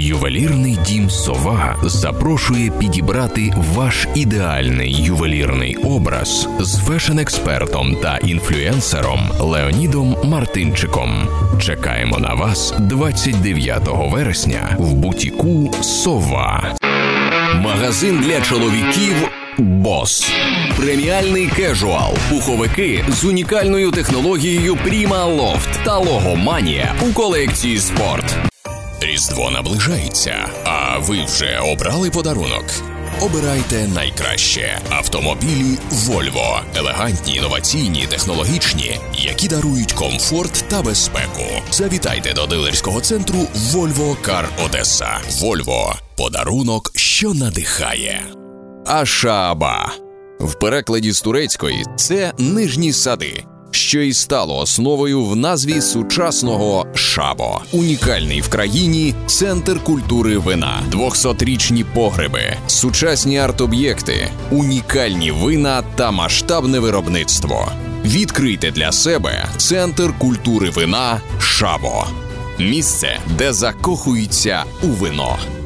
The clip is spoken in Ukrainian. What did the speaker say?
Ювелірний дім «Сова» запрошує підібрати ваш ідеальний ювелірний образ з фешн-експертом та інфлюенсером Леонідом Мартинчиком. Чекаємо на вас 29 вересня в бутіку «Сова». Магазин для чоловіків «Босс». Преміальний кежуал, пуховики з унікальною технологією Prima Loft та Логоманія у колекції «Спорт». Різдво наближається, а ви вже обрали подарунок? Обирайте найкраще. Автомобілі Volvo. Елегантні, інноваційні, технологічні, які дарують комфорт та безпеку. Завітайте до дилерського центру Volvo Car Одеса. Volvo. Подарунок, що надихає. Ашаба. В перекладі з турецької це «нижні сади», що і стало основою в назві сучасного «Шабо». Унікальний в країні центр культури вина, 200-річні погреби, сучасні арт-об'єкти, унікальні вина та масштабне виробництво. Відкрийте для себе центр культури вина «Шабо». Місце, де закохуються у вино.